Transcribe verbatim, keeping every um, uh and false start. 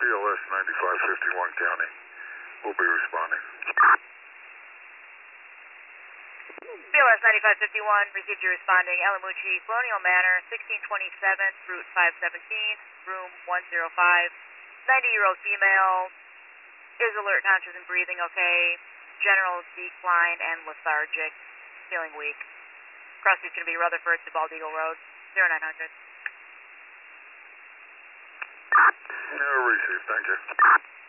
B L S ninety-five fifty-one County. We'll be responding. B L S ninety-five fifty-one, received you responding. Alamucci, Colonial Manor, sixteen twenty-seven, Route five seventeen, room one oh five. ninety-year-old female, is alert, conscious, and breathing okay. General decline and lethargic, feeling weak. Crossing's going to be Rutherford to Bald Eagle Road, zero nine hundred. Yeah, received, thank you.